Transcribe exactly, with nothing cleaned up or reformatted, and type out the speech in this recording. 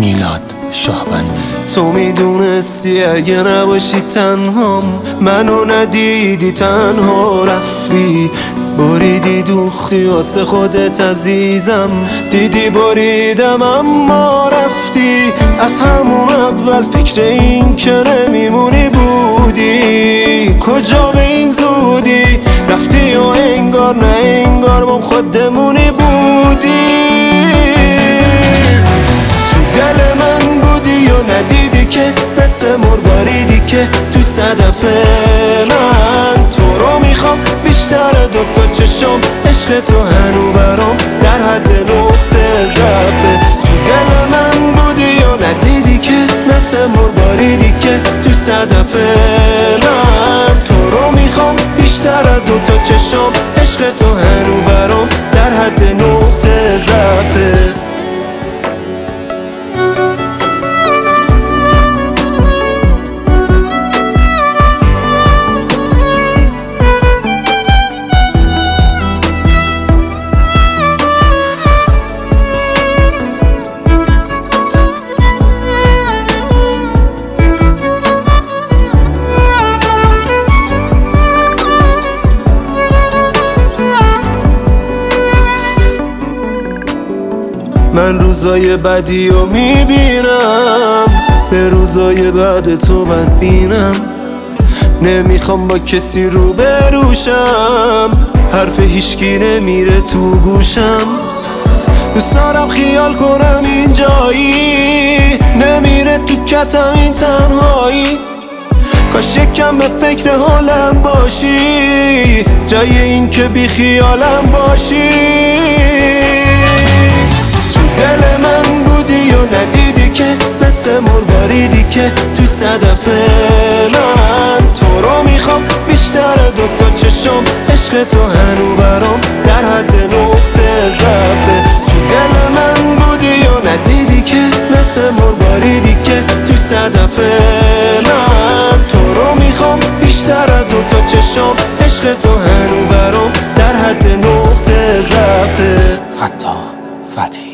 میلاد شاهبندی. تو میدونستی اگه نباشی تنهام، منو ندیدی تنها رفتی، بریدی دوختی واسه خودت عزیزم، دیدی بریدم اما رفتی. از همون اول فکر این که نمیمونی بودی، کجا به این زودی رفتی و انگار نه انگار ما خودمونی بودی. تو دل من بودی و ندیدی که مثل مرباریدی که تو صدف من. تو رو میخوام بیشتر دوتا چشم، عشق تو هنو برام در حد نقطه ضعفه. تو دل من بودی و ندیدی که مثل مرباریدی که تو صدف من. تو رو میخوام بیشتر دوتا چشم، عشق تو هنو برام در حد نقطه ضعفه. من روزای بدی رو میبینم، به روزای بعد تو بدبینم. نمیخوام با کسی رو بروشم، حرف هیچکی نمیره تو گوشم. دوست دارم خیال کنم اینجایی، نمیره تو کتم این تنهایی. کاش یکم به فکر حالم باشی، جای این که بی خیالم باشی. دل من بودی و ندیدی که مثل مرباریدی که تو صدف من. تو رو میخوام بیشتر دوتا چشم، عشق تو هنو برام در حد نقطه ضعفه. تو دل من بودی و ندیدی که مثل مرباریدی که تو صدف من. تو رو میخوام بیشتر دوتا چشم، عشق تو هنو برام در حد نقطه ضعفه. فتاح فتحی.